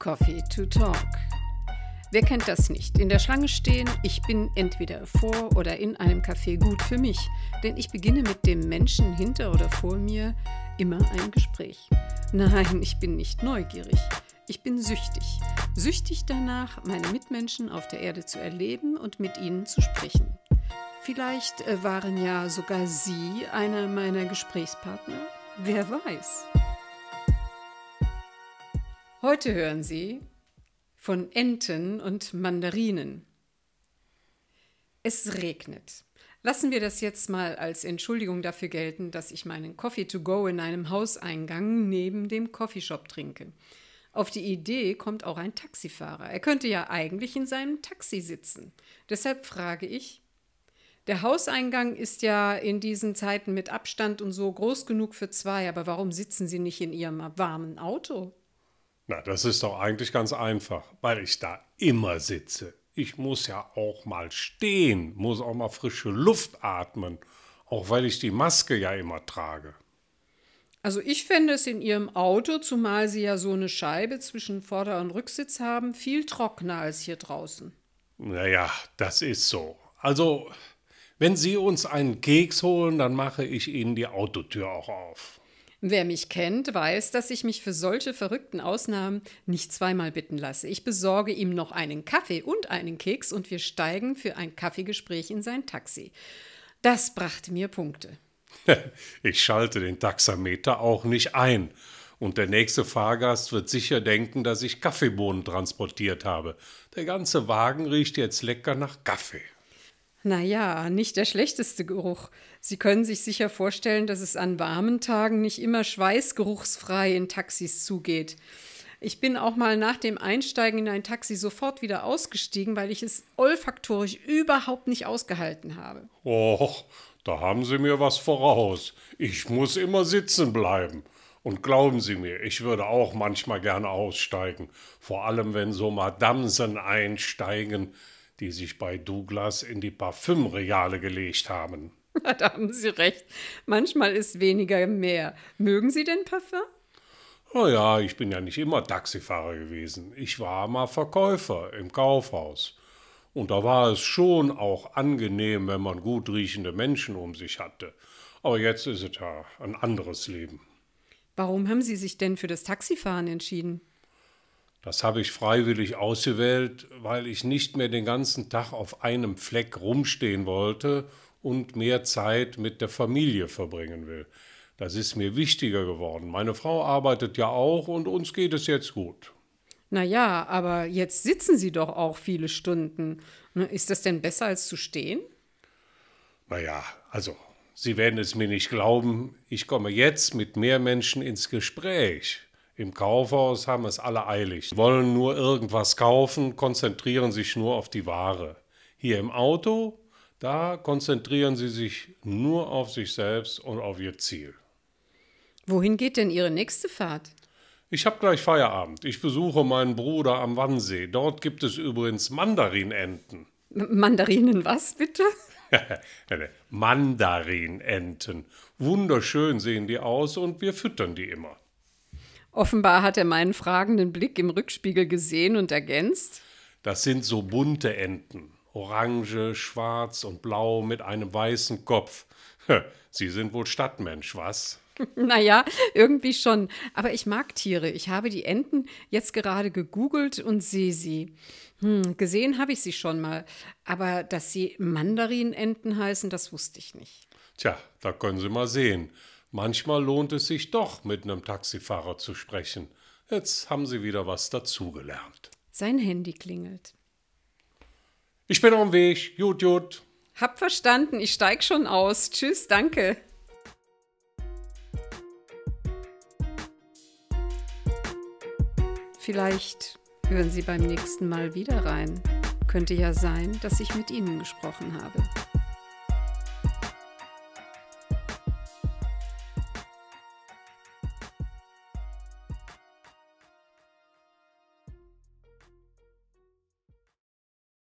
Coffee to Talk. Wer kennt das nicht? In der Schlange stehen, ich bin entweder vor oder in einem Café gut für mich, denn ich beginne mit dem Menschen hinter oder vor mir immer ein Gespräch. Nein, ich bin nicht neugierig, ich bin süchtig. Süchtig danach, meine Mitmenschen auf der Erde zu erleben und mit ihnen zu sprechen. Vielleicht waren ja sogar Sie einer meiner Gesprächspartner, wer weiß. Heute hören Sie von Enten und Mandarinen. Es regnet. Lassen wir das jetzt mal als Entschuldigung dafür gelten, dass ich meinen Coffee to go in einem Hauseingang neben dem Coffeeshop trinke. Auf die Idee kommt auch ein Taxifahrer. Er könnte ja eigentlich in seinem Taxi sitzen. Deshalb frage ich, der Hauseingang ist ja in diesen Zeiten mit Abstand und so groß genug für zwei, aber warum sitzen Sie nicht in Ihrem warmen Auto? Na, das ist doch eigentlich ganz einfach, weil ich da immer sitze. Ich muss ja auch mal stehen, muss auch mal frische Luft atmen, auch weil ich die Maske ja immer trage. Also ich fände es in Ihrem Auto, zumal Sie ja so eine Scheibe zwischen Vorder- und Rücksitz haben, viel trockener als hier draußen. Naja, das ist so. Also, wenn Sie uns einen Keks holen, dann mache ich Ihnen die Autotür auch auf. Wer mich kennt, weiß, dass ich mich für solche verrückten Ausnahmen nicht zweimal bitten lasse. Ich besorge ihm noch einen Kaffee und einen Keks und wir steigen für ein Kaffeegespräch in sein Taxi. Das brachte mir Punkte. Ich schalte den Taxameter auch nicht ein. Und der nächste Fahrgast wird sicher denken, dass ich Kaffeebohnen transportiert habe. Der ganze Wagen riecht jetzt lecker nach Kaffee. Naja, nicht der schlechteste Geruch. Sie können sich sicher vorstellen, dass es an warmen Tagen nicht immer schweißgeruchsfrei in Taxis zugeht. Ich bin auch mal nach dem Einsteigen in ein Taxi sofort wieder ausgestiegen, weil ich es olfaktorisch überhaupt nicht ausgehalten habe. Och, da haben Sie mir was voraus. Ich muss immer sitzen bleiben. Und glauben Sie mir, ich würde auch manchmal gerne aussteigen. Vor allem, wenn so Madamsen einsteigen, die sich bei Douglas in die Parfümregale gelegt haben. Da haben Sie recht. Manchmal ist weniger mehr. Mögen Sie denn Parfüm? Na ja, ich bin ja nicht immer Taxifahrer gewesen. Ich war mal Verkäufer im Kaufhaus. Und da war es schon auch angenehm, wenn man gut riechende Menschen um sich hatte. Aber jetzt ist es ja ein anderes Leben. Warum haben Sie sich denn für das Taxifahren entschieden? Das habe ich freiwillig ausgewählt, weil ich nicht mehr den ganzen Tag auf einem Fleck rumstehen wollte und mehr Zeit mit der Familie verbringen will. Das ist mir wichtiger geworden. Meine Frau arbeitet ja auch und uns geht es jetzt gut. Naja, aber jetzt sitzen Sie doch auch viele Stunden. Ist das denn besser als zu stehen? Naja, also, Sie werden es mir nicht glauben, ich komme jetzt mit mehr Menschen ins Gespräch. Im Kaufhaus haben es alle eilig, wollen nur irgendwas kaufen, konzentrieren sich nur auf die Ware. Hier im Auto, da konzentrieren sie sich nur auf sich selbst und auf ihr Ziel. Wohin geht denn Ihre nächste Fahrt? Ich habe gleich Feierabend. Ich besuche meinen Bruder am Wannsee. Dort gibt es übrigens Mandarinenten. Mandarinen was, bitte? Mandarinenten. Wunderschön sehen die aus und wir füttern die immer. Offenbar hat er meinen fragenden Blick im Rückspiegel gesehen und ergänzt: Das sind so bunte Enten. Orange, schwarz und blau mit einem weißen Kopf. Sie sind wohl Stadtmensch, was? Naja, irgendwie schon. Aber ich mag Tiere. Ich habe die Enten jetzt gerade gegoogelt und sehe sie. Gesehen habe ich sie schon mal. Aber dass sie Mandarinenten heißen, das wusste ich nicht. Tja, da können Sie mal sehen. Manchmal lohnt es sich doch, mit einem Taxifahrer zu sprechen. Jetzt haben Sie wieder was dazugelernt. Sein Handy klingelt. Ich bin am Weg. Jut, jut. Hab verstanden, ich steig schon aus. Tschüss, danke. Vielleicht hören Sie beim nächsten Mal wieder rein. Könnte ja sein, dass ich mit Ihnen gesprochen habe.